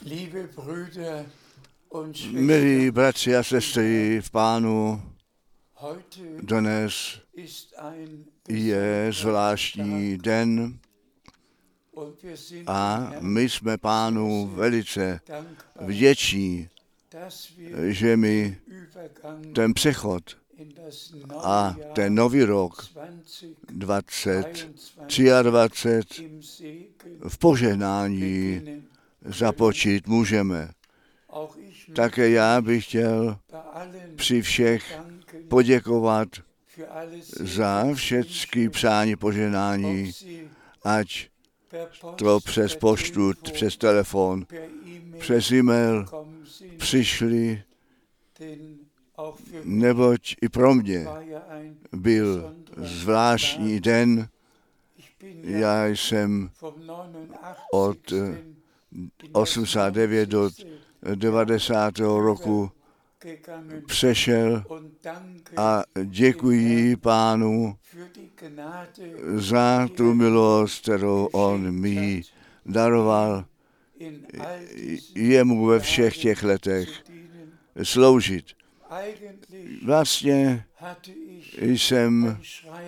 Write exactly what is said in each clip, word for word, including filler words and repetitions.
Milí bratři a sestry v Pánu, dnes je zvláštní den a my jsme Pánu velice vděční, že mi ten přechod a ten nový rok dvacet dvacet tři v požehnání započít můžeme. Také já bych chtěl při všech poděkovat za všechny přání požehnání, ať to přes poštu, přes telefon, přes e-mail přišli, neboť i pro mě byl zvláštní den. Já jsem od osmdesát devět do devadesátého roku přešel a děkuji Pánu za tu milost, kterou on mi daroval, jemu ve všech těch letech sloužit. Vlastně jsem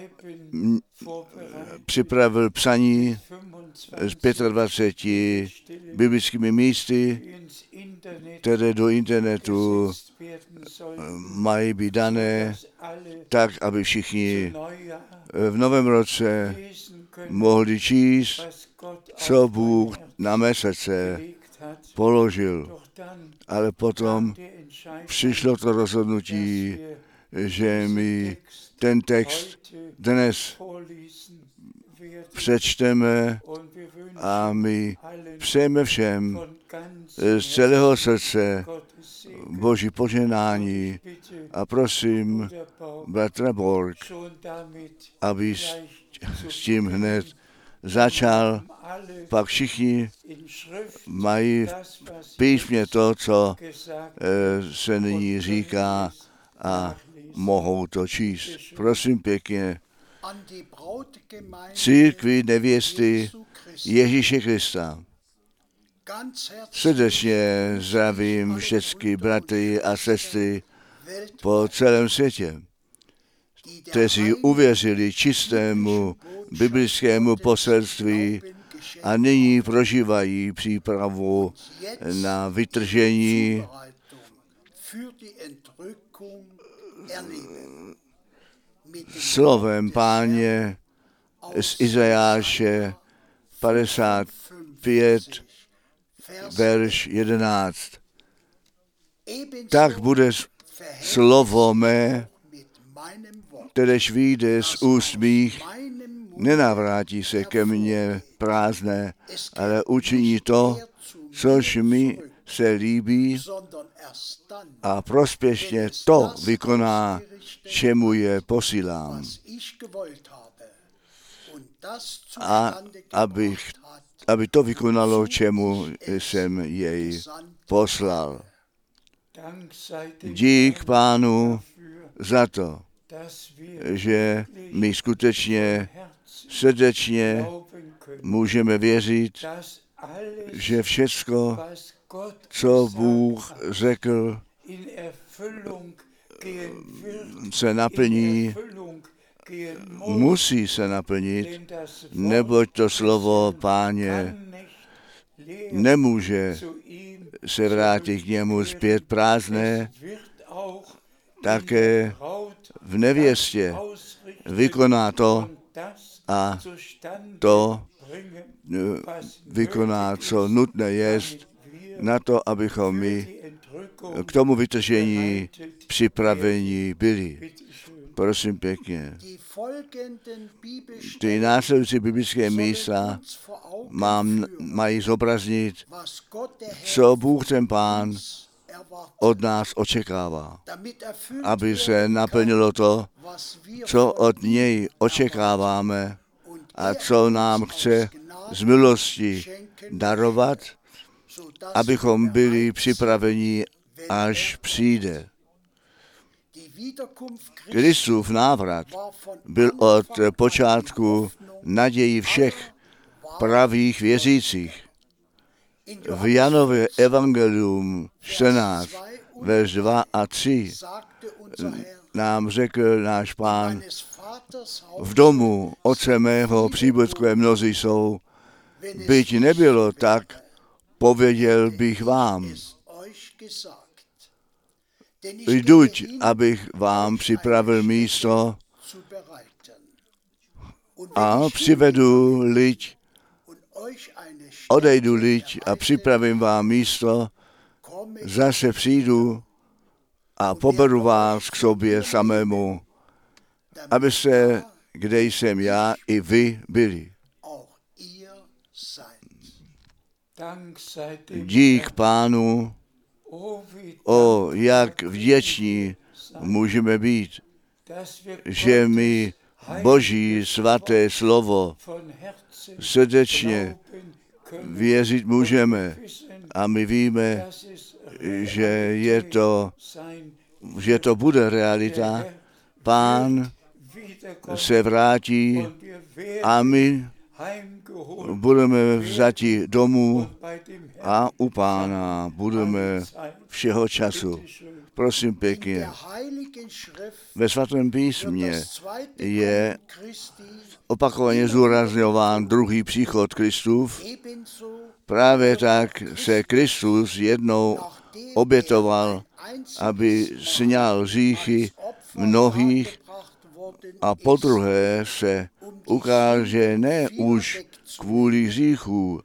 připravil psaní z dvaceti pěti biblickými místy, které do internetu mají být dané, tak, aby všichni v novém roce mohli číst, co Bůh na mé srdce položil. Ale potom přišlo to rozhodnutí, že mi ten text dnes přečteme a my přejeme všem z celého srdce Boží požehnání a prosím bratra Borg, aby s tím hned začal. Pak všichni mají v písmě to, co se nyní říká a mohou to číst. Prosím pěkně, církvi nevěsty Ježíše Krista. Srdečně zdravím všechny bratry a sestry po celém světě, kteří uvěřili čistému biblickému poselství a nyní prožívají přípravu na vytržení slovem Páně z Izajáše padesát pět, verš jedenáct. Tak bude slovo mé, kteréž vyjde z úst mých, nenavrátí se ke mně prázdné, ale učiní to, což mi se líbí a prospěšně to vykoná, čemu je posílám. A abych, aby to vykonalo, čemu jsem jej poslal. Dík Pánu za to, že my skutečně srdečně můžeme věřit, že všecko, co Bůh řekl, se naplní, musí se naplnit, neboť to slovo Páně nemůže se vrátit k němu zpět prázdné. Také v nevěstě vykoná to a to vykoná, co nutné jest, na to, abychom my k tomu vytržení připraveni byli. Prosím pěkně. Ty následující biblické místa mám, mají zobraznit, co Bůh ten Pán od nás očekává, aby se naplnilo to, co od něj očekáváme a co nám chce z milosti darovat, abychom byli připraveni, až přijde. Kristův návrat byl od počátku naději všech pravých věřících. V Janově evangelium čtrnáct, verš dva a tři nám řekl náš Pán: v domu Otce mého příbytkové mnozí jsou, byť nebylo tak, pověděl bych vám. Jduť, abych vám připravil místo a přivedu lid, odejdu lid a připravím vám místo, zase přijdu a poberu vás k sobě samému, abyste, kde jsem já, i vy byli. Dík Pánu, o jak vděční můžeme být, že my Boží svaté slovo srdečně věřit můžeme a my víme, že je to, že to bude realita. Pán se vrátí a my budeme vzati domů a u Pána budeme všeho času. Prosím pěkně. Ve svatém písmě je opakovaně zdůrazňován druhý příchod Kristův. Právě tak se Kristus jednou obětoval, aby sňal hříchy mnohých, a podruhé se ukáže ne už kvůli hříchu,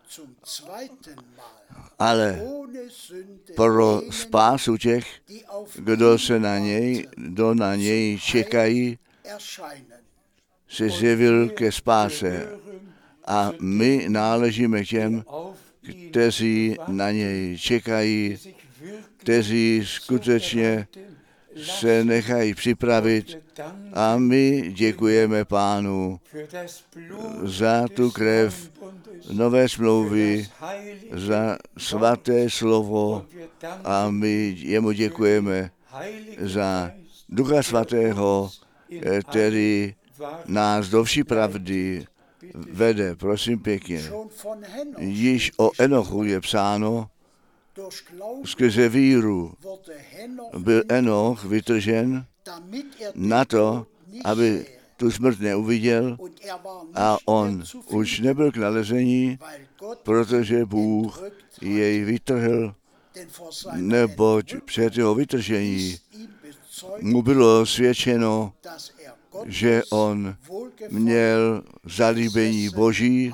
ale pro spásu těch, kdo se na něj, kdo na něj čekají, se zjevil ke spáse. A my náležíme k těm, kteří na něj čekají, kteří skutečně se nechají připravit, a my děkujeme Pánu za tu krev nové smlouvy, za svaté slovo, a my jemu děkujeme za Ducha svatého, který nás do vší pravdy vede. Prosím pěkně. Již o Enochu je psáno: skrze víru byl Enoch vytržen na to, aby tu smrt neuviděl, a on už nebyl k nalezení, protože Bůh jej vytrhl, neboť před jeho vytržení mu bylo svědčeno, že on měl zalíbení Boží.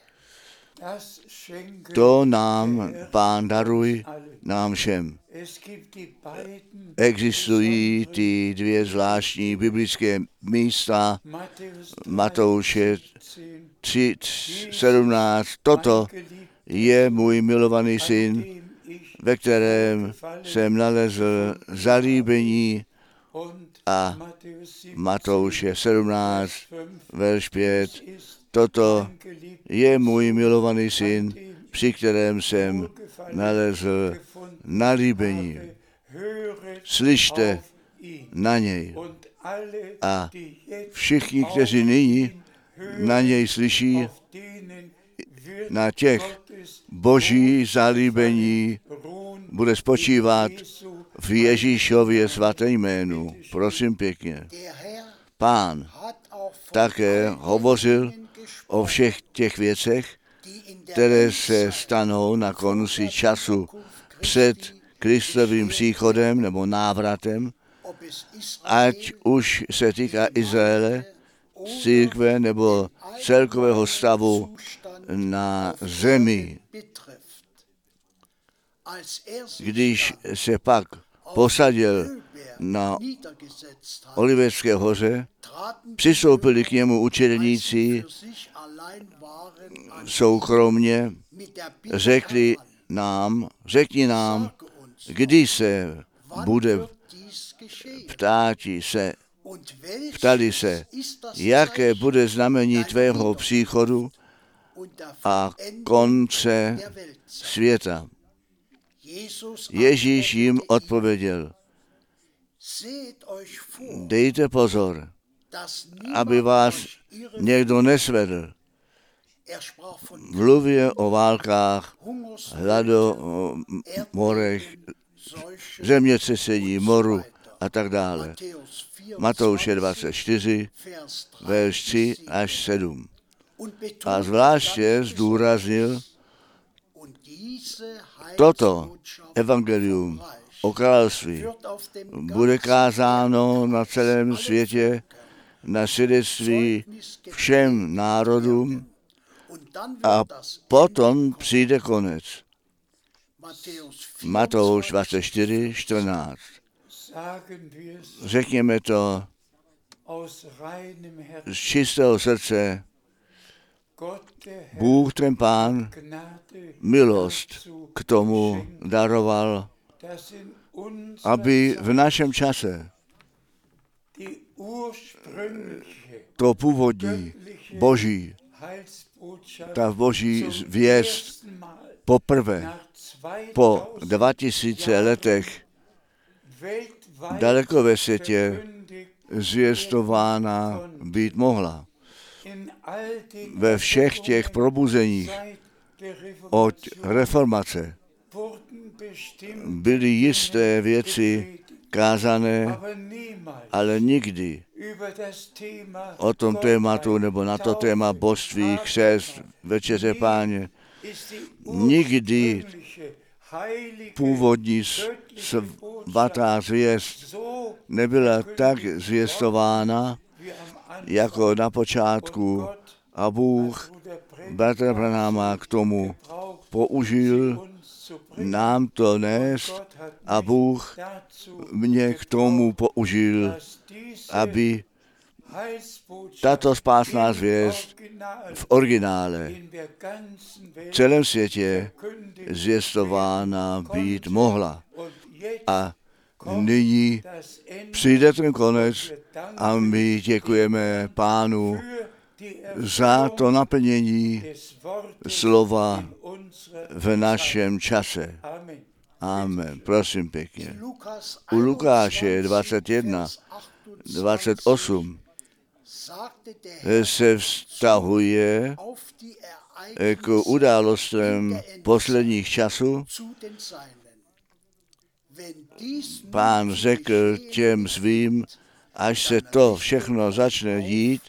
To nám Pán daruj, nám všem. Existují ty dvě zvláštní biblické místa, Matouše tři sedmnáct. Toto je můj milovaný syn, ve kterém jsem nalezl zalíbení, a Matouše sedmnáct, verš pět. Toto je můj milovaný syn, při kterém jsem nalezl nalíbení. Slyšte na něj. A všichni, kteří nyní na něj slyší, na těch Boží zalíbení bude spočívat v Ježíšově svaté jménu. Prosím pěkně. Pán také hovořil o všech těch věcech, které se stanou na konci času před Kristovým příchodem nebo návratem, ať už se týká Izraele, církve nebo celkového stavu na zemi. Když se pak posadil na Olivecké hoře, přistoupili k němu učedníci soukromně, řekli nám, řekni nám, kdy se bude, ptáti se, ptali se, jaké bude znamení tvého příchodu a konce světa. Ježíš jim odpověděl: dejte pozor, aby vás někdo nesvedl. Mluvil o válkách, hladomorech, zemětřesení, moru a tak dále. Matouše dvacet čtyři, verš tři až sedm. A zvláště zdůraznil toto evangelium o království. Bude kázáno na celém světě na svědectví všem národům a potom přijde konec. Matouš dvacet čtyři, čtrnáct. Řekněme to z čistého srdce. Bůh, ten Pán, milost k tomu daroval, aby v našem čase to původní boží, ta boží zvěst poprvé po dva tisíce letech daleko ve světě zvěstována být mohla. Ve všech těch probuzeních od reformace byly jisté věci kázané, ale nikdy o tom tématu nebo na to téma božství, křest, večeře Páně, nikdy původní svatá zvěst nebyla tak zvěstována, jako na počátku, a Bůh bratra Branhama k tomu použil nám to nést a Bůh mě k tomu použil, aby tato spásná zvěst v originále v celém světě zvěstována být mohla. A nyní přijde ten konec a my děkujeme Pánu za to naplnění slova v našem čase. Amen. Prosím pěkně. U Lukáše dvacet jedna, dvacet osm se vztahuje k událostem posledních časů. Pán řekl těm svým, až se to všechno začne dít,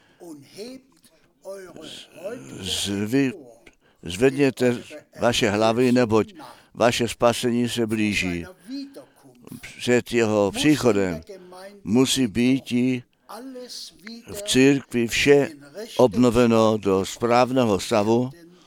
zvy, zvedněte vaše hlavy, neboť vaše spasení se blíží. Před jeho příchodem musí být v církvi vše obnoveno do správného stavu,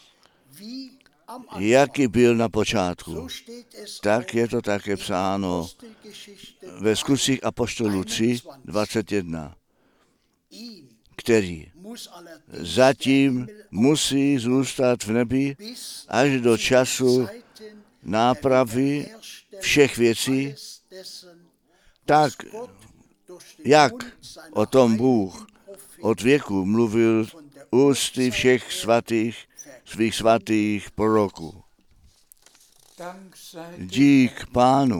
jaký byl na počátku. Tak je to také psáno ve Skutcích apoštolů tři, dvacet jedna, který zatím musí zůstat v nebi až do času nápravy všech věcí, tak jak o tom Bůh od věku mluvil ústy všech svatých, svých svatých proroků. Dík Pánu,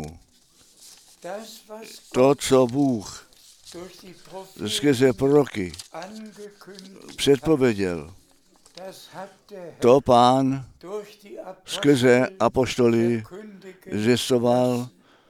to, co Bůh skrze proroky předpověděl, to Pán skrze apoštoly zvěstoval.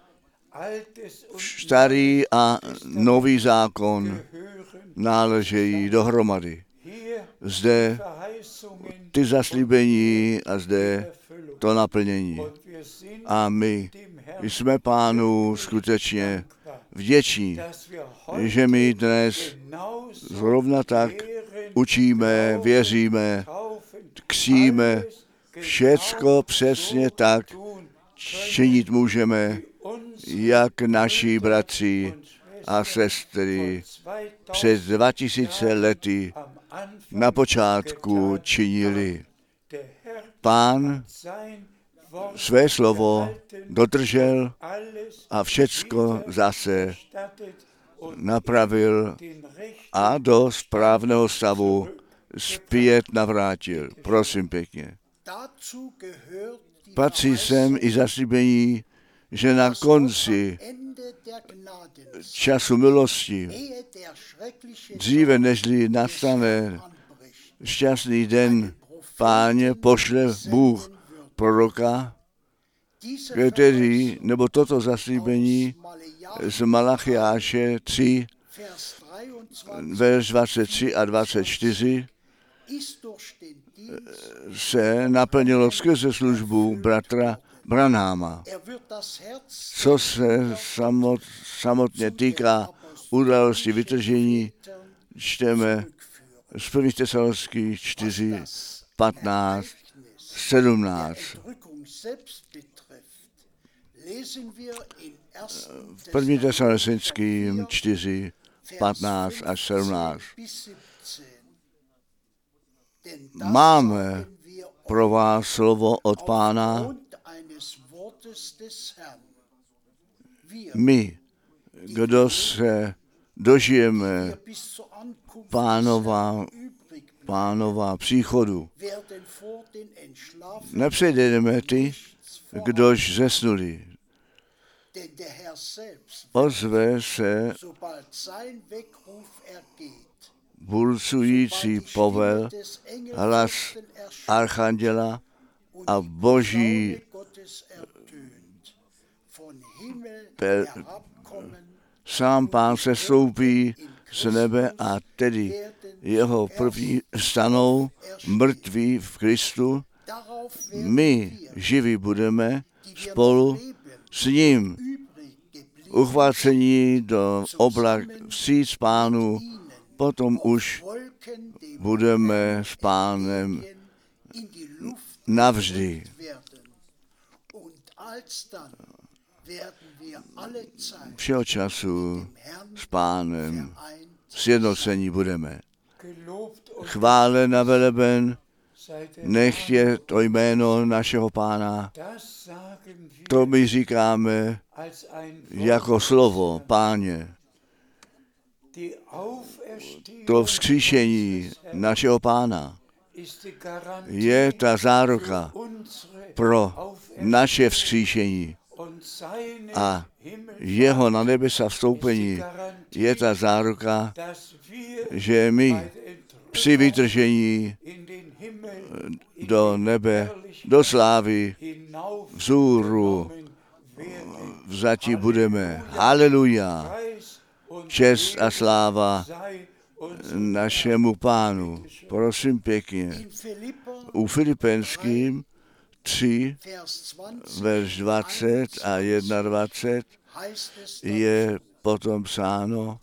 Starý a nový zákon náležejí dohromady. Zde ty zaslíbení a zde to naplnění. A my jsme Pánu skutečně vděční, že my dnes zrovna tak učíme, věříme, kříme, všecko přesně tak činit můžeme, jak naši bratři a sestry před dva tisíce lety na počátku činili. Pán své slovo dodržel a všecko zase napravil a do správného stavu zpět navrátil. Prosím pěkně. Patří sem i zaslíbení, že na konci času milosti, dříve nežli nastane šťastný den Páně pošle Bůh proroka, který, nebo toto zaslíbení z Malachiáše tři, verš dvacet tři a dvacet čtyři, se naplnilo skrze službu bratra Branhama. Co se samot, samotně týká události vytržení, čteme z první Tesalonských čtyři, patnáct, sedmnáct. V první Tesalonickým čtyři, patnáct až sedmnáct. Máme pro vás slovo od Pána. My, kdo se dožijeme pánova, pánova příchodu, nepřejdeme ty, kdož zesnuli. Ozve se bulcující povel, hlas archanděla a boží pe, sám Pán se stoupí z nebe a tedy jeho první stanou mrtví v Kristu. My živí budeme spolu s ním uchvácení do oblak vstříc Pánu, potom už budeme s Pánem navždy. Všeho času s Pánem sjednocení budeme. Chválen a veleben, nech je to jméno našeho Pána. To my říkáme jako slovo, Páně. To vzkříšení našeho Pána je ta záruka pro naše vzkříšení a jeho na nebesa vstoupení je ta záruka, že my při vytržení do nebe, do slávy, vzůru, vzatí budeme. Haleluja! Čest a sláva našemu Pánu. Prosím pěkně. U Filipenským tři, verš dvacet a dvacet jedna je potom psáno,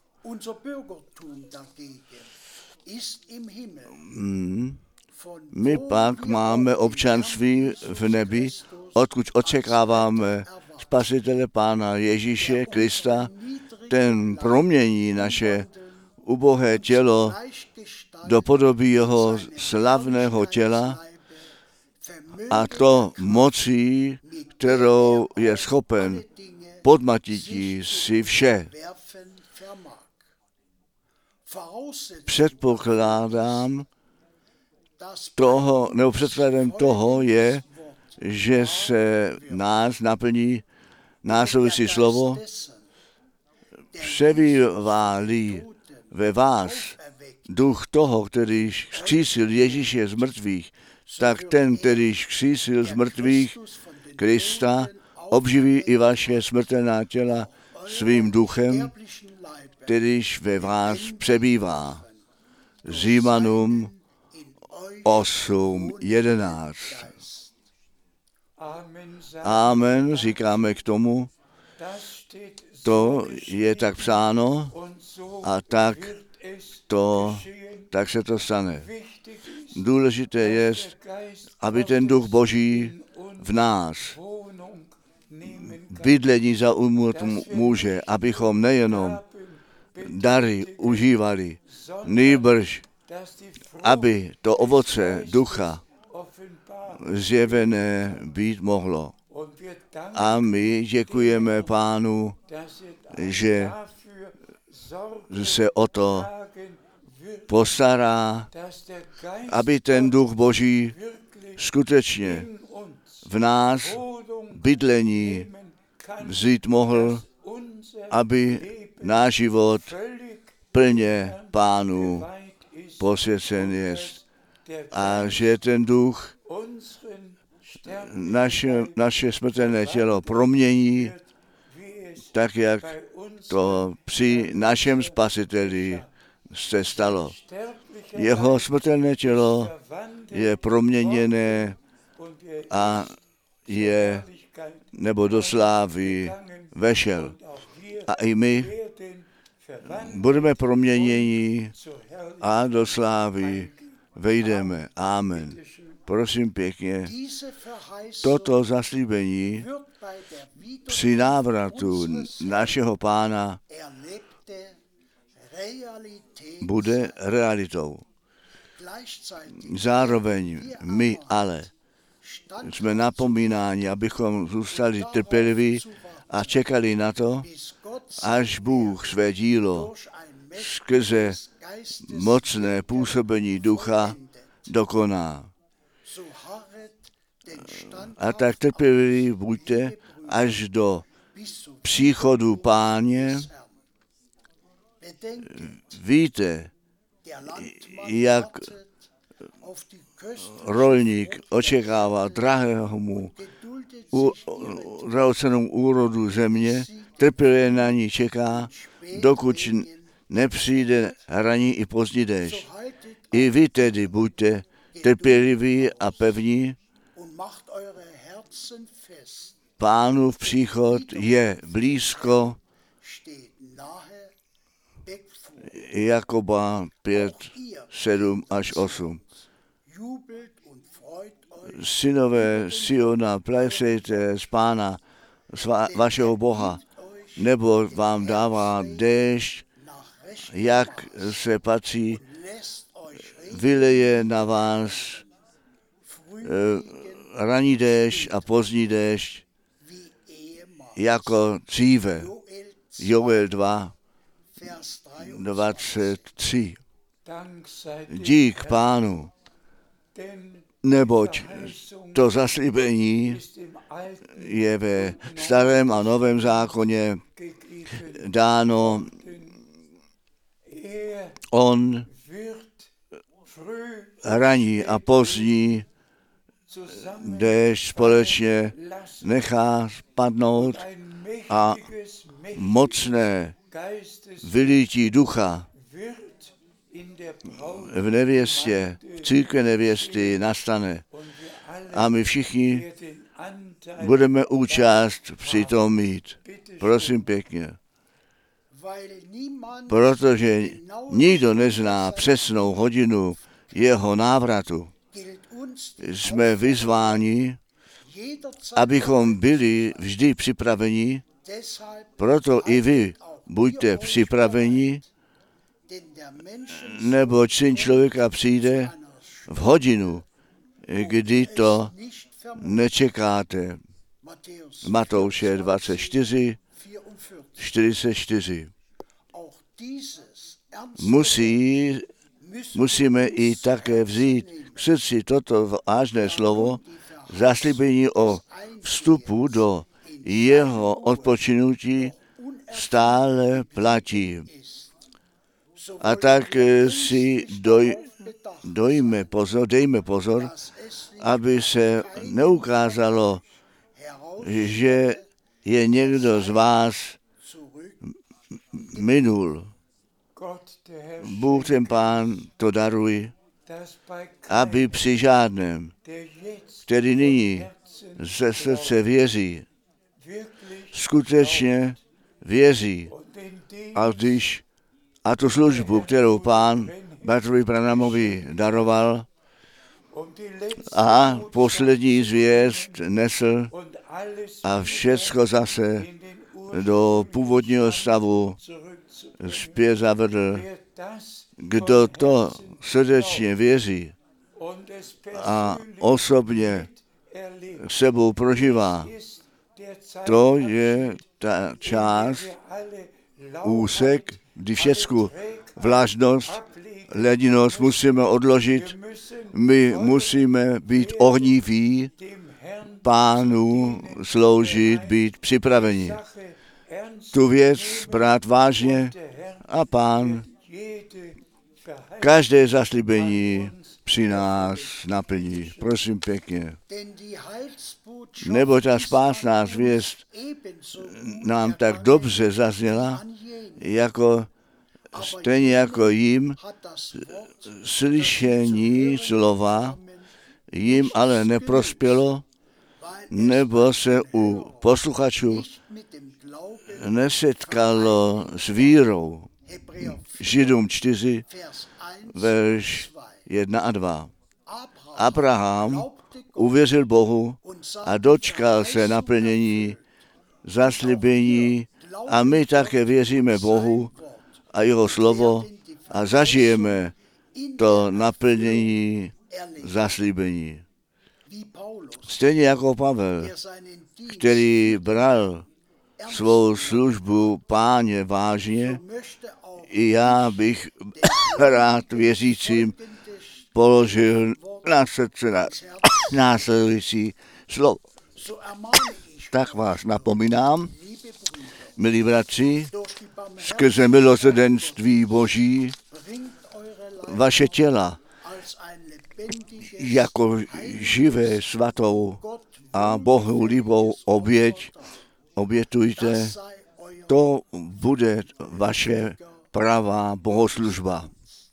hmm, my pak máme občanství v nebi, odkud očekáváme Spasitele Pána Ježíše Krista, ten promění naše ubohé tělo do podoby jeho slavného těla, a to mocí, kterou je schopen podmatití si vše. Předpokládám toho, nebo předpokladem toho je, že se nás naplní následující slovo, přebývá-li ve vás duch toho, který vzkřísil Ježíše z mrtvých, tak ten, který vzkřísil z mrtvých Krista, obživí i vaše smrtelná těla svým duchem, kterýž ve vás přebývá. Římanům osm jedenáct. Amen, říkáme k tomu, to je tak psáno a tak to, tak se to stane. Důležité je, aby ten duch Boží v nás bydlení zaujmout může, abychom nejenom dary užívali, nýbrž, aby to ovoce ducha zjevené být mohlo. A my děkujeme Pánu, že se o to postará, aby ten duch Boží skutečně v nás bydlení vzít mohl, aby náš život plně Pánu posvěcen jest. a že ten duch naše, naše smrtelné tělo promění, tak jak to při našem Spasiteli se stalo. Jeho smrtelné tělo je proměněné a je, nebo do slávy vešel. A i my budeme proměněni a do slávy vejdeme. Amen. Prosím pěkně, toto zaslíbení při návratu našeho Pána bude realitou. Zároveň my ale jsme napomínáni, abychom zůstali trpěliví a čekali na to, až Bůh své dílo skrze mocné působení ducha dokoná. A tak trpěliví buďte až do příchodu Páně. Víte, jak rolník očekává drahého mu drahocennou úrodu země, trpělivě na ní čeká, dokud nepřijde ranní i pozdní déšť. I vy tedy buďte trpěliví a pevní. Pánův příchod je blízko. Jakoba pět, sedm až osm. Synové Siona, plesejte z Pána, z vašeho Boha, nebo vám dává déšť, jak se patří, vyleje na vás eh, ranní déšť a pozdní déšť, jako dříve. Joel dva, dvacet tři. Dík Pánu, neboť to zaslíbení je ve starém a novém zákoně dáno. On ranní a pozdní déšť společně nechá spadnout a mocné vylítí ducha v nevěstě, v církvi nevěsty nastane. A my všichni budeme účast při tom mít. Prosím pěkně. Protože nikdo nezná přesnou hodinu jeho návratu. Jsme vyzváni, abychom byli vždy připraveni, proto i vy buďte připraveni, neboť Syn člověka přijde v hodinu, kdy to nečekáte. Matouše dvacet čtyři, čtyřicet čtyři. Musí, musíme i také vzít k srdci toto vážné slovo, zaslíbení o vstupu do jeho odpočinutí stále platí. A tak si doj, dojme pozor, dejme pozor, aby se neukázalo, že je někdo z vás minul. Bůh ten Pán to daruje, aby při žádném, který nyní ze srdce věří, skutečně věří. A když a tu službu, kterou Pán Bartovi Branhamovi daroval a poslední zvěst nesl a všecko zase do původního stavu zpět zavedl. Kdo to srdečně věří a osobně sebou prožívá, to je ta část, úsek, kdy všecku vlážnost, ledinost musíme odložit. My musíme být ohniví, Pánu sloužit, být připraveni. Tu věc brát vážně a Pán každé zaslíbení při nás naplní. Prosím pěkně. Nebo ta spásná zvěst nám tak dobře zazněla, jako stejně jako jim slyšení slova jim ale neprospělo, nebo se u posluchačů nesetkalo s vírou. Židům čtyři, verš jedna a dva. Abraham uvěřil Bohu a dočkal se naplnění zaslíbení a my také věříme Bohu a jeho slovo a zažijeme to naplnění zaslíbení. Stejně jako Pavel, který bral svou službu Páně vážně, i já bych rád věřícím položil na srdce následující slovo. Tak vás napomínám, milí bratři, skrze milosrdenství Boží vaše těla jako živé, svatou a Bohu líbou oběť obětujte, to bude vaše pravá bohoslužba.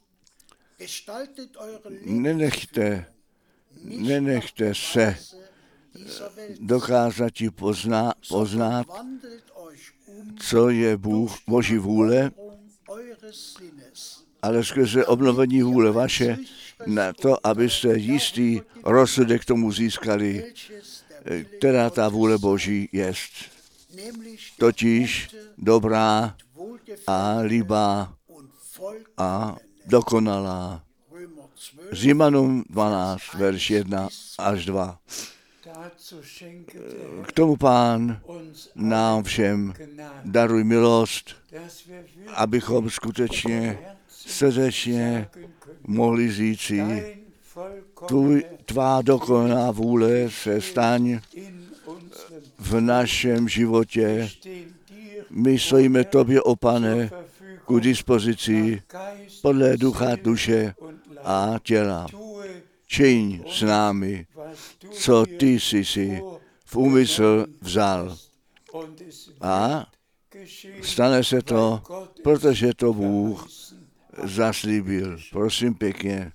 Nenechte, nenechte se dokázat poznat, poznat, co je Bůh, Boží vůle, ale skrze obnovení vůle vaše na to, abyste jistý rozsudek tomu získali, která ta vůle Boží jest. Totiž dobrá a líbá a dokonalá. Římanům dvanáct, verš jedna až dva. K tomu Pán nám všem daruj milost, abychom skutečně srdečně mohli říci, tvůj, tvá dokonalá vůle se staň v našem životě. My stojíme tobě, o Pane, ku dispozici podle ducha, duše a těla. Čiň s námi, co ty jsi si v úmysl vzal. A stane se to, protože to Bůh zaslíbil. Prosím pěkně.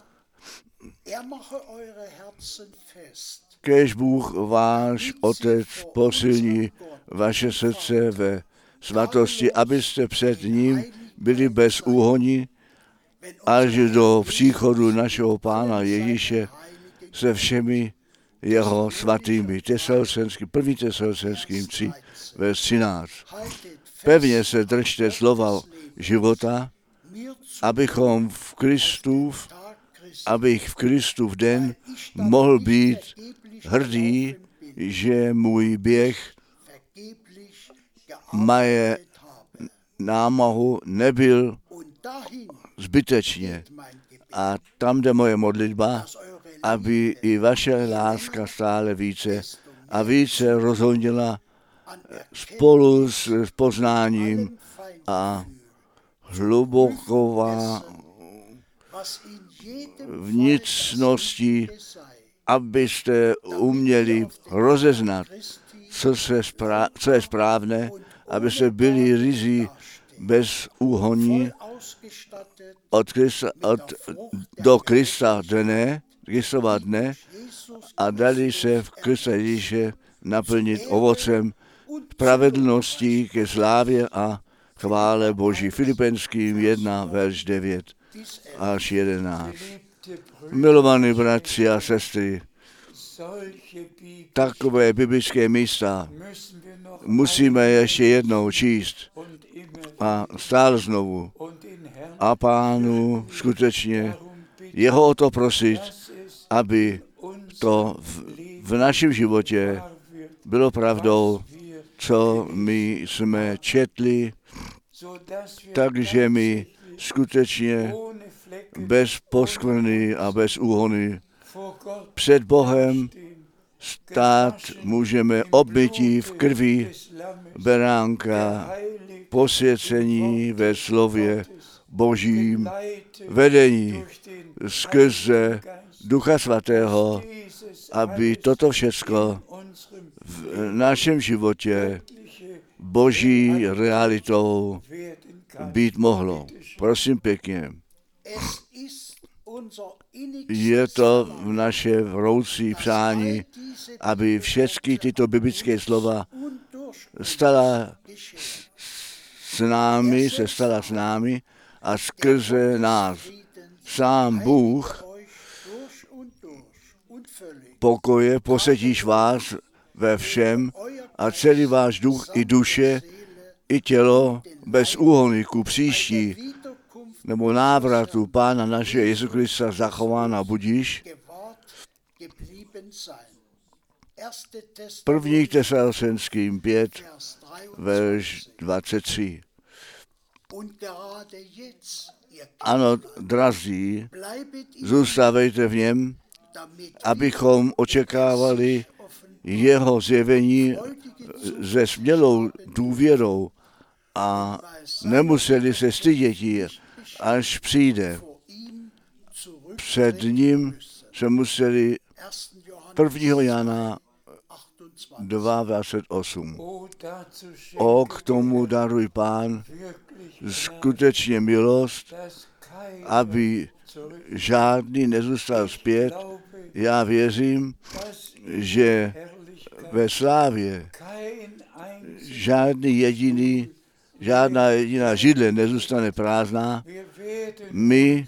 Kéž Bůh váš Otec posilní vaše srdce ve svatosti, abyste před ním byli bez úhony, až do příchodu našeho Pána Ježíše se všemi jeho svatými. Tesalonickým, první Tesalonickým tři, verš třináct. Pevně se držte slova života, abychom v Kristu, abych v Kristu v den mohl být hrdý, že můj běh maje námahu nebyl zbytečně. A tam jde moje modlitba, aby i vaše láska stále více a více rozhodnila spolu s poznáním a hluboková vnitřnosti, abyste uměli rozeznat, co, se spra- co je správné, abyste byli rizí bez úhoní od Krista, od, do Krista dne, Kristova dne a dali se v Krista Ježíše naplnit ovocem spravedlností ke slávě a chvále Boží. Filipenským jedna, verš devět až jedenáct. Milovaní bratři a sestry, takové biblické místa musíme ještě jednou číst a stále znovu a Pánu skutečně jeho o to prosit, aby to v, v našem životě bylo pravdou, co my jsme četli, takže my skutečně bez poskvrny a bez úhony před Bohem stát můžeme obmytí v krvi beránka, posvěcení ve slově Božím vedení skrze Ducha Svatého, aby toto všecko v našem životě Boží realitou být mohlo. Prosím pěkně. Je to v naše vroucí přání, aby všechny tyto biblické slova stala s námi, se stala s námi a skrze nás. Sám Bůh pokoje posedíš vás ve všem a celý váš duch i duše i tělo bez úhoniku příští nebo návratu Pána našeho Jezu Krista zachována budíš. První Tesalonickým pět, verš dvacet tři. Ano, drazí, zůstávejte v něm, abychom očekávali jeho zjevení se smělou důvěrou a nemuseli se stydět, až přijde. Před ním se museli prvního Jana dva dvacet osm. O, k tomu daruj Pán skutečně milost, aby žádný nezůstal zpět. Já věřím, že ve slávě žádný jediný, žádná jediná židle nezůstane prázdná. My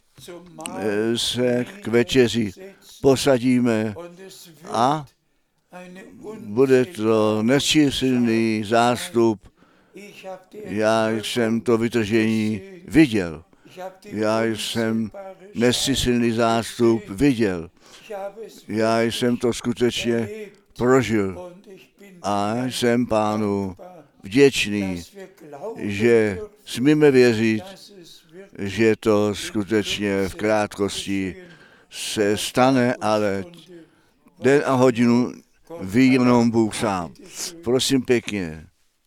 se k večeři posadíme a bude to nesčíslný zástup. Já jsem to vytržení viděl. Já jsem nesčíslný zástup viděl. Já jsem to skutečně prožil. A jsem Pánu vděčný, že smíme věřit, že to skutečně v krátkosti se stane, ale den a hodinu ví jenom Bůh sám. Prosím pěkně.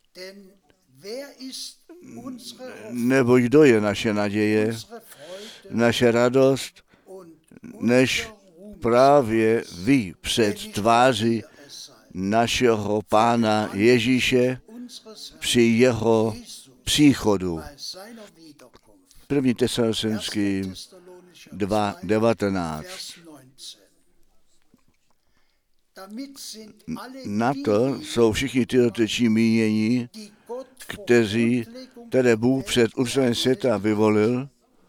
Nebo kdo je naše naděje, naše radost, než právě vy před tváří našeho Pána Ježíše při jeho příchodu. První Tesalonický dva devatenáct. Na to jsou všichni tyto teční mínění, kteří, které Bůh před ústavem světa vyvolil,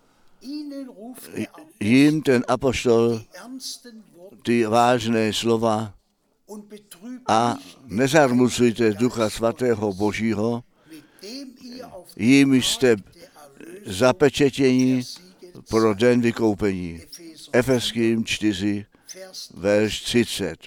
jim ten apoštol ty vážné slova a nezarmucujte Ducha Svatého Božího, jim jste zapečetění pro den vykoupení. Efeským čtyři, verš třicet.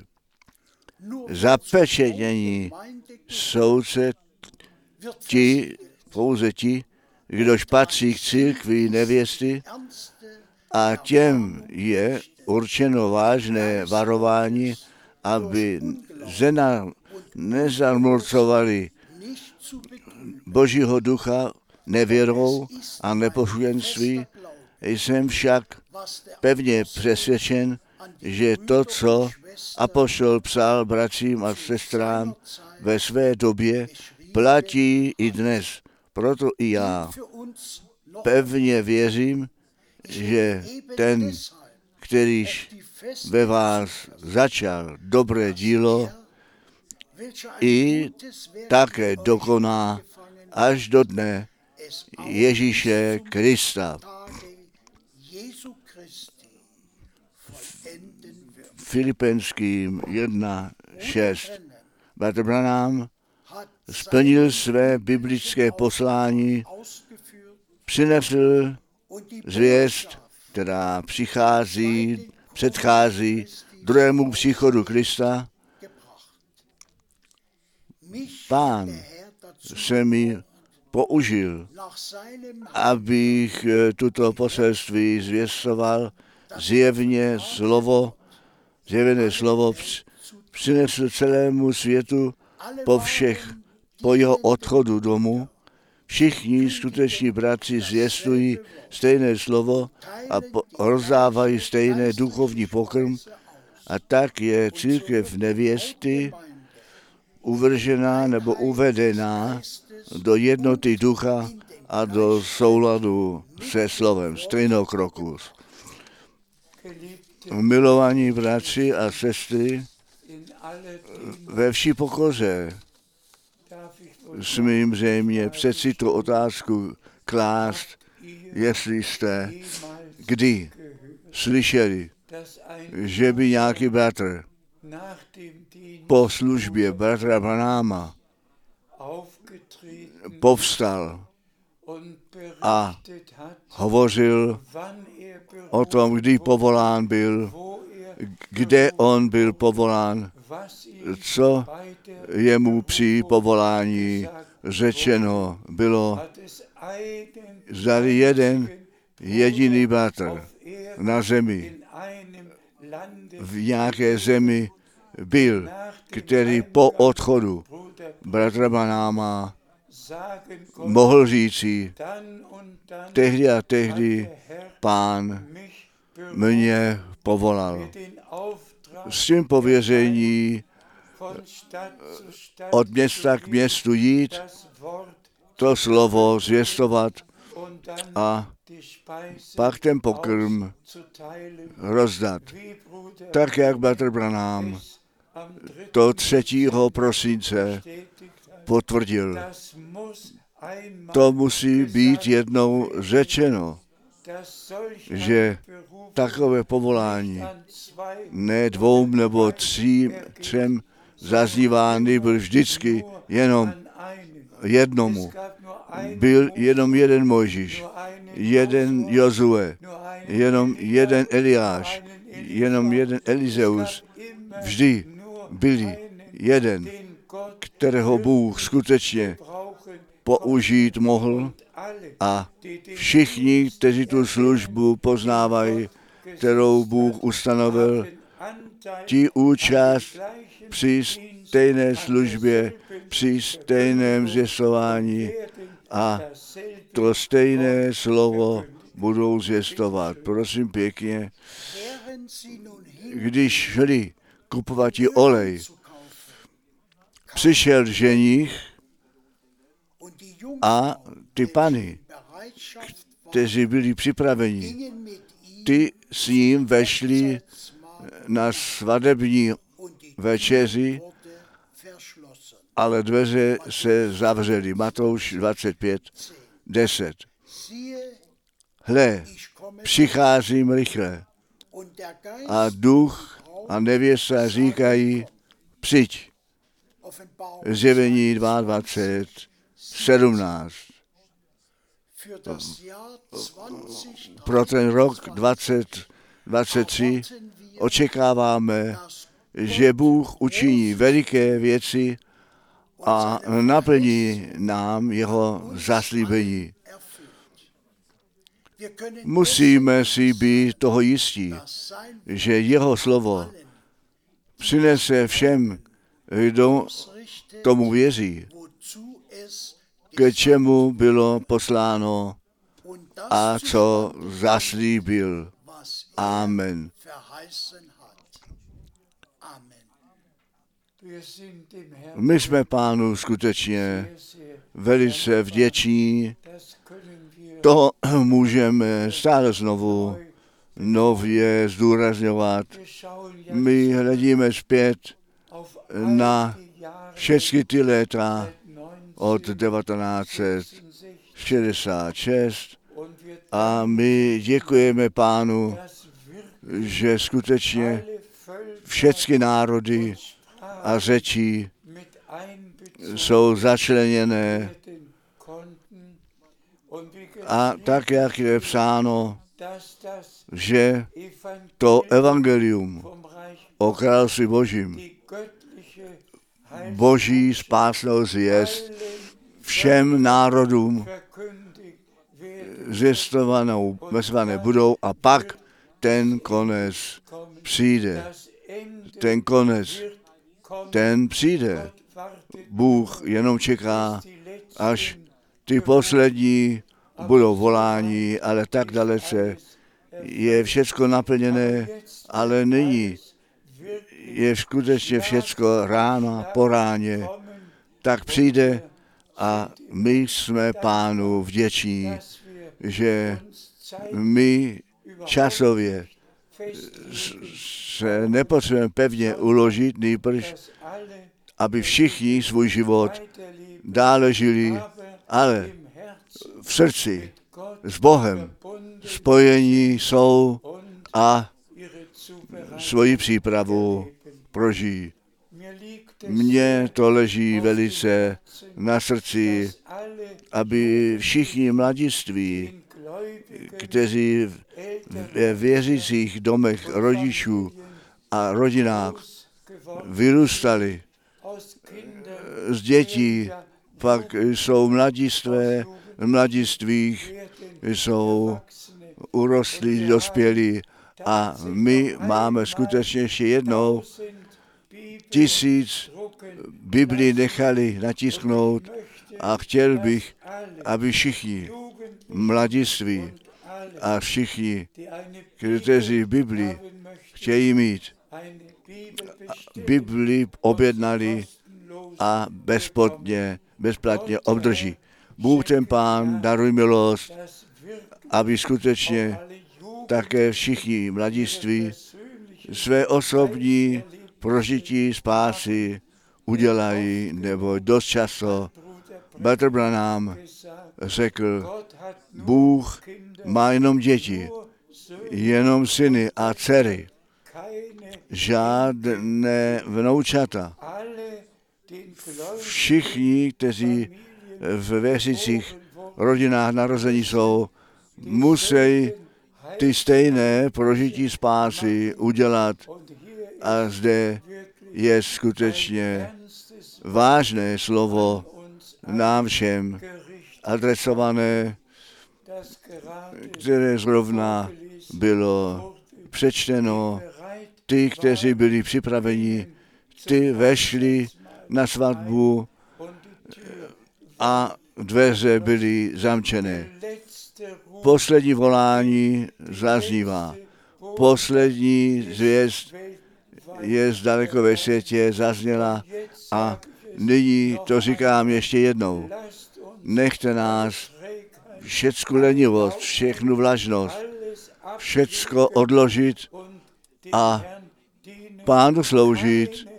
Zapečetění jsou se ti, pouze ti, kdož patří k církvi nevěsty a těm je určeno vážné varování, aby zena nezamlcovali Božího ducha nevěrou a neposlušenství. Jsem však pevně přesvědčen, že to, co apoštol psal bratřím a sestrám ve své době, platí i dnes. Proto i já pevně věřím, že ten, kterýž ve vás začal dobré dílo, i také dokoná až do dne Ježíše Krista. Filipenským jedna šest. Bratr Branham splnil své biblické poslání, přinesl zvěst, která přichází, předchází druhému příchodu Krista. Pán se mi použil, abych tuto poselství zvěstoval, zjevně slovo, zjevené slovo přinesl celému světu po všech, po jeho odchodu domů, všichni skuteční bratři zvěstují stejné slovo a po- rozdávají stejné duchovní pokrm, a tak je církev nevěsty uvržená nebo uvedená do jednoty ducha a do souladu se slovem stejnokroku. Milovaní bratři a sestry, ve vší pokoře smím zřejmě přeci tu otázku klást, jestli jste kdy slyšeli, že by nějaký bratr po službě bratra Branhama povstal a hovořil o tom, kdy povolán byl, kde on byl povolán, co jemu při povolání řečeno bylo. Zdali jeden jediný bratr na zemi, v nějaké zemi byl, který po odchodu bratra Branhama mohl říci, tehdy a tehdy Pán mě povolal. S tím pověření od města k městu jít, to slovo zvěstovat a pak ten pokrm rozdat. Tak, jak bratr Branham to třetího prosince potvrdil. To musí být jednou řečeno, že takové povolání ne dvou nebo třím, třem zaznívá, nebyl vždycky jenom jednomu. Byl jenom jeden Mojžíš, jeden Jozue, jenom jeden Eliáš, jenom jeden Elizeus. Vždy byli jeden, kterého Bůh skutečně použít mohl, a všichni, kteří tu službu poznávají, kterou Bůh ustanovil, ti účast při stejné službě, při stejném zvěstování a to stejné slovo budou zvěstovat. Prosím pěkně, když šli kupovat olej, přišel ženich a ty pany, kteří byli připraveni, ty s ním vešli na svadební večeři, ale dveře se zavřely. Matouš dvacet pět, deset. Hle, přicházím rychle. A duch a nevěsta říkají, přijď. Zjevení dvacet dva, sedmnáct. Pro ten rok dvacet dvacet tři očekáváme, že Bůh učiní veliké věci a naplní nám jeho zaslíbení. Musíme si být toho jistí, že jeho slovo přinese všem, kdo tomu věří, k čemu bylo posláno a co zaslíbil. Amen. My jsme Pánu skutečně velice vděční. To můžeme stále znovu nově zdůrazňovat. My hledíme zpět na všechny ty léta od devatenáct set šedesát šest a my děkujeme Pánu, že skutečně všechny národy a řeči jsou začleněné a tak, jak je psáno, že to evangelium o království Božím, Boží spásnou zvěst všem národům zvěstovanou mezvané budou a pak ten konec přijde. Ten konec, ten přijde. Bůh jenom čeká, až ty poslední budou volání, ale tak dalece je všecko naplněné, ale nyní je skutečně všecko ráno po ráně, tak přijde a my jsme Pánu vděční, že my časově se nepotřebujeme pevně uložit, nýbrž, aby všichni svůj život dále žili, ale v srdci s Bohem spojení jsou a svoji přípravu prožijí. Mně to leží velice na srdci, aby všichni mladiství, kteří v věřících domech rodičů a rodinách vyrůstali z dětí, pak jsou mladistvé, mladistvých, jsou urostlí, dospělí a my máme skutečně ještě jednou tisíc Biblii nechali natisknout a chtěl bych, aby všichni mladiství a všichni, kteří Biblii chtějí mít, Biblii objednali a bezplatně, bezplatně obdrží. Bůh ten Pán daruj milost, aby skutečně také všichni mladiství své osobní prožití spásy udělají, nebo dost často Bratr Branham řekl, Bůh má jenom děti, jenom syny a dcery, žádné vnoučata. Všichni, kteří v věřících rodinách narození jsou, musí ty stejné prožití spásy udělat. A zde je skutečně vážné slovo nám všem adresované, které zrovna bylo přečteno. Ty, kteří byli připraveni, ty vešli na svatbu a dveře byly zamčené. Poslední volání zaznívá. Poslední zvěst je zdaleko ve světě, zazněla a nyní to říkám ještě jednou. Nechte nás všecku lenivost, všechnu vlažnost, všecko odložit a Pánu sloužit.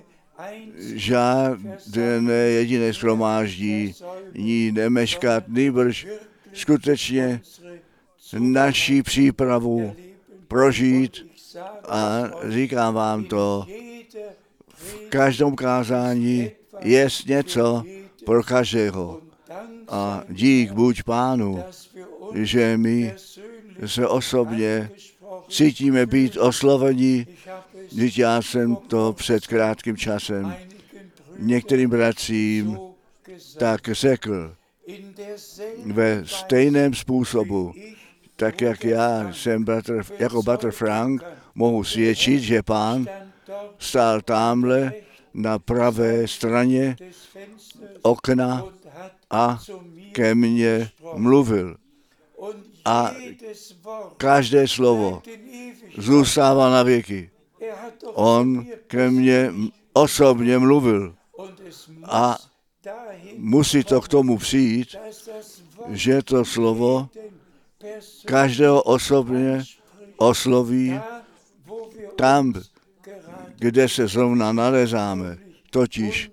Žádné jediné shromáždí ní nemeškat, nýbrž skutečně naší přípravu prožít a říkám vám to, v každém kázání je něco pro každého. A dík buď Pánu, že my se osobně cítíme být osloveni, když já jsem to před krátkým časem některým bratřím tak řekl ve stejném způsobu, tak jak já jsem bratr, jako bratr Frank, mohu svědčit, že Pán stál tamhle na pravé straně okna a ke mně mluvil. A každé slovo zůstává na věky. On ke mně osobně mluvil. A musí to k tomu přijít, že to slovo každého osobně osloví tam, kde se zrovna nalézáme, totiž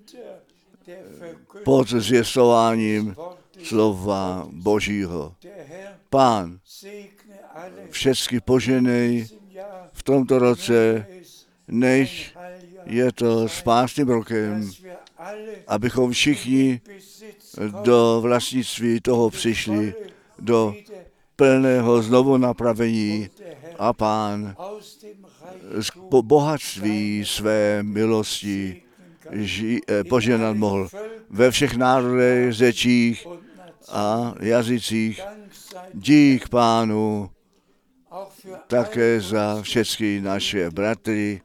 pod zvěstováním slova Božího. Pán všechny poženej v tomto roce, než je to spásným rokem, abychom všichni do vlastnictví toho přišli, do plného znovu napravení a Pán z bohatství své milosti ži, eh, poženat mohl ve všech národech, řečích a jazycích. Dík Pánu také za všechny naše bratry,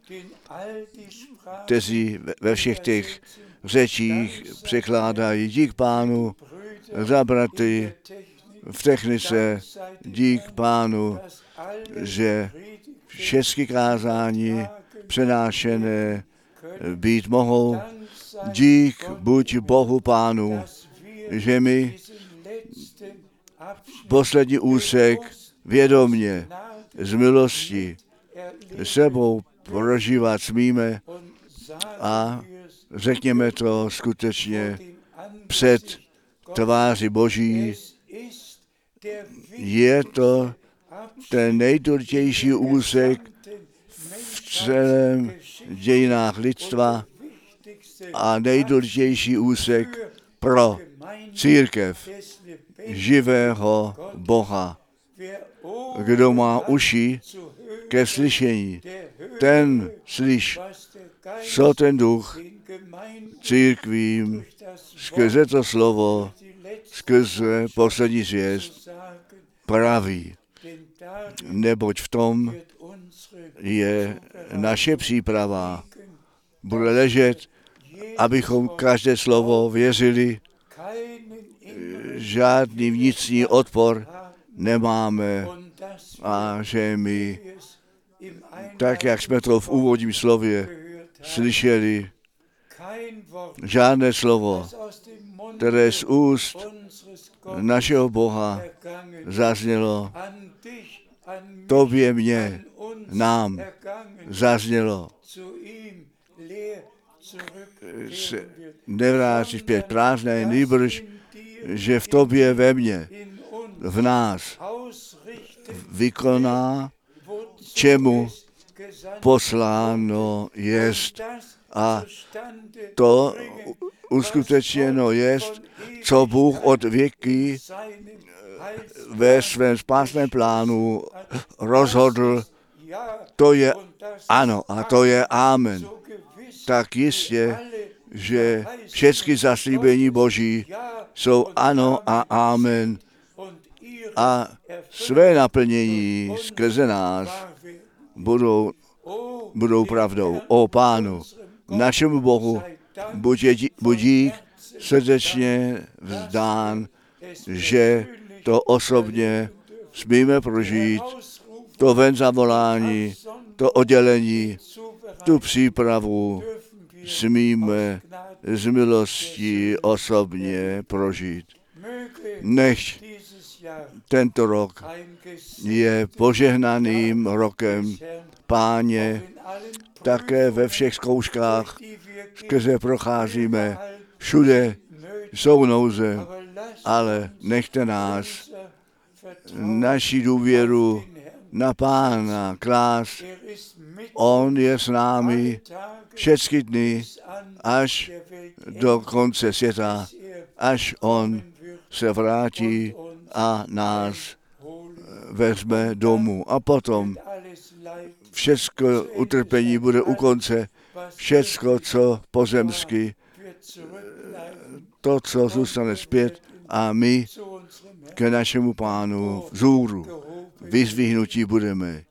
kteří ve všech těch řečích překládají. Dík Pánu za bratry v technice, dík Pánu, že všechny kázání přenášené být mohou. Dík buď Bohu Pánu, že my poslední úsek vědomně z milosti sebou prožívat smíme a řekněme to skutečně před tváří Boží. Je to ten nejdůležitější úsek v celém dějinách lidstva a nejdůležitější úsek pro církev živého Boha. Kdo má uši ke slyšení, ten slyš, co ten duch církvím skrze to slovo, skrze poslední zvěst praví. Neboť v tom je naše příprava. Bude ležet, abychom každé slovo věřili, žádný vnitřní odpor nemáme a že my, tak jak jsme to v úvodním slově slyšeli, žádné slovo, které z úst našeho Boha zaznělo, tobě, mně, nám zaznělo, se nevrátí zpět prázdné, nýbrž, že v tobě, ve mně, v nás vykoná, čemu posláno jest. A to uskutečněno jest, co Bůh od věky ve svém spásném plánu rozhodl, to je ano a to je amen. Tak jistě, že všechny zaslíbení Boží jsou ano a amen a své naplnění skrze nás budou, budou pravdou. O Pánu, našemu Bohu, buď, je, buď dík srdečně vzdán, že to osobně smíme prožít, to ven zavolání, to oddělení, tu přípravu smíme z milostí osobně prožít. Nech tento rok je požehnaným rokem Páně, také ve všech zkouškách, skrze procházíme, všude jsou nouze, ale nechte nás naši důvěru na Pána klás. On je s námi všechny dny až do konce světa, až on se vrátí a nás vezme domů. A potom všechno utrpení bude u konce, všecko, co pozemsky, to, co zůstane zpět a my k našemu Pánu vzhůru vyzvihnutí budeme.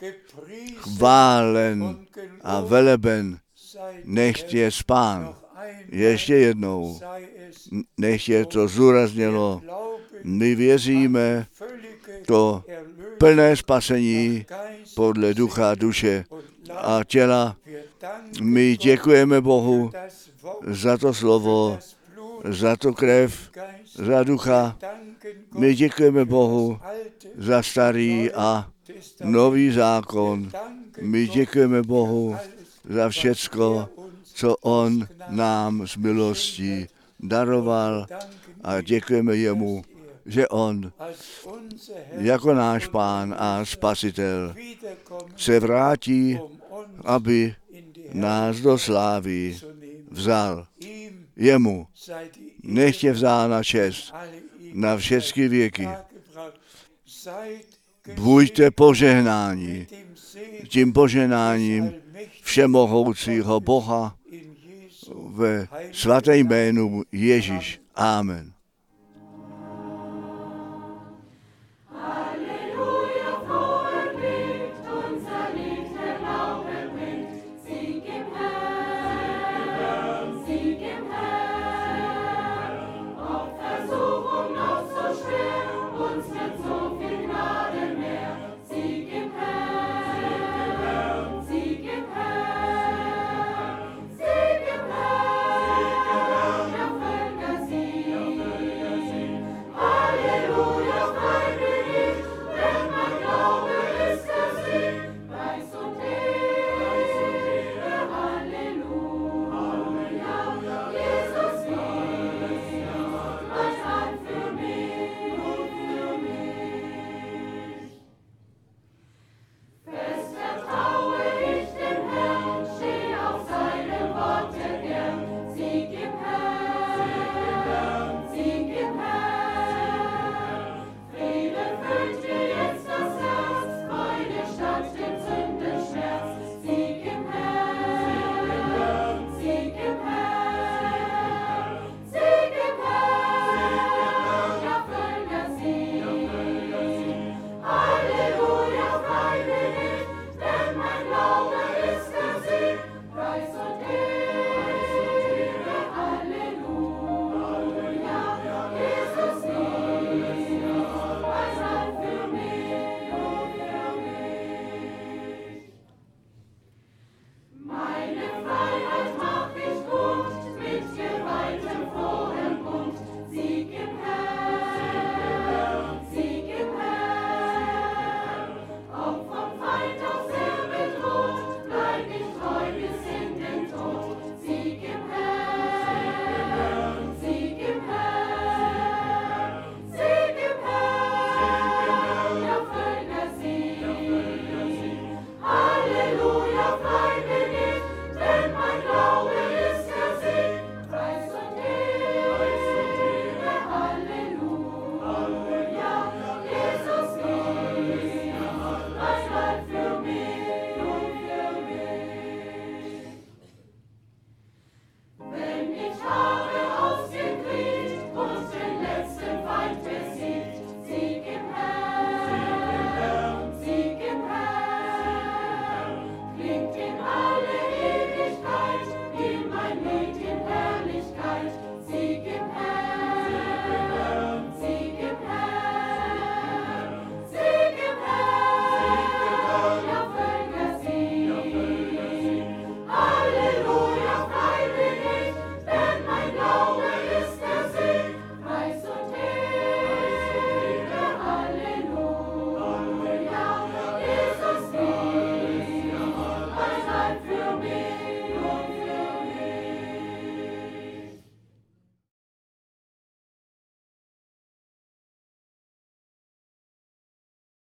Chválen a veleben nechť je Pán. Ještě jednou, nechť je to zúrazněno. My věříme to plné spasení podle ducha, duše a těla. My děkujeme Bohu za to slovo, za to krev, za ducha. My děkujeme Bohu za starý a nový zákon. My děkujeme Bohu za všecko, co on nám z milostí daroval a děkujeme jemu, že on jako náš Pán a Spasitel se vrátí, aby nás do slávy vzal. Jemu nech je vzána čest na všechny věky. Buďte požehnáni tím požehnáním všemohoucího Boha ve svatém jménu Ježíš. Amen.